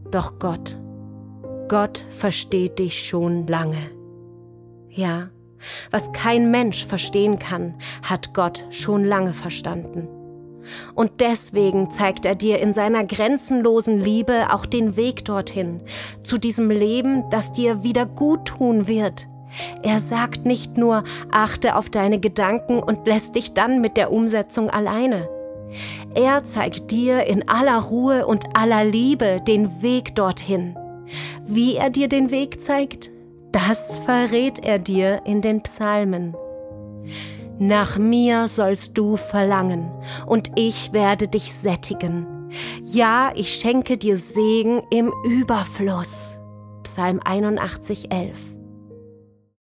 Doch Gott versteht dich schon lange. Ja, was kein Mensch verstehen kann, hat Gott schon lange verstanden. Und deswegen zeigt er dir in seiner grenzenlosen Liebe auch den Weg dorthin, zu diesem Leben, das dir wieder gut tun wird. Er sagt nicht nur, achte auf deine Gedanken und lässt dich dann mit der Umsetzung alleine. Er zeigt dir in aller Ruhe und aller Liebe den Weg dorthin. Wie er dir den Weg zeigt, das verrät er dir in den Psalmen. Nach mir sollst du verlangen, und ich werde dich sättigen. Ja, ich schenke dir Segen im Überfluss. Psalm 81,11.